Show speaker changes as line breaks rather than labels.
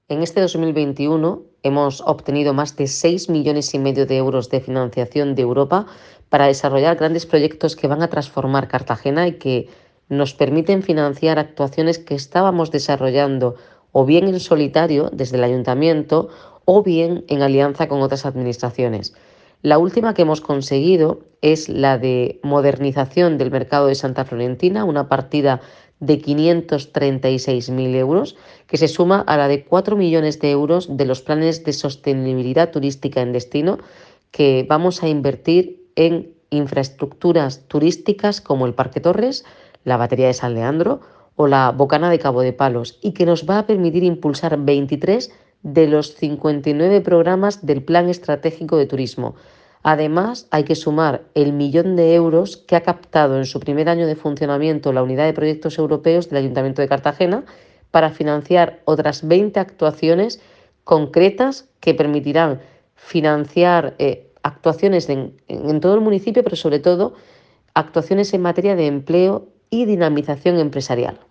En este 2021 hemos obtenido más de 6,5 millones de euros de financiación de Europa para desarrollar grandes proyectos que van a transformar Cartagena y que nos permiten financiar actuaciones que estábamos desarrollando o bien en solitario desde el ayuntamiento o bien en alianza con otras administraciones. La última que hemos conseguido es la de modernización del mercado de Santa Florentina, una partida de 536.000 euros, que se suma a la de 4 millones de euros de los planes de sostenibilidad turística en destino, que vamos a invertir en infraestructuras turísticas como el Parque Torres, la Batería de San Leandro o la Bocana de Cabo de Palos, y que nos va a permitir impulsar 23 de los 59 programas del Plan Estratégico de Turismo. Además, hay que sumar el 1 millón de euros que ha captado en su primer año de funcionamiento la Unidad de Proyectos Europeos del Ayuntamiento de Cartagena para financiar otras 20 actuaciones concretas que permitirán financiar actuaciones en todo el municipio, pero sobre todo actuaciones en materia de empleo y dinamización empresarial.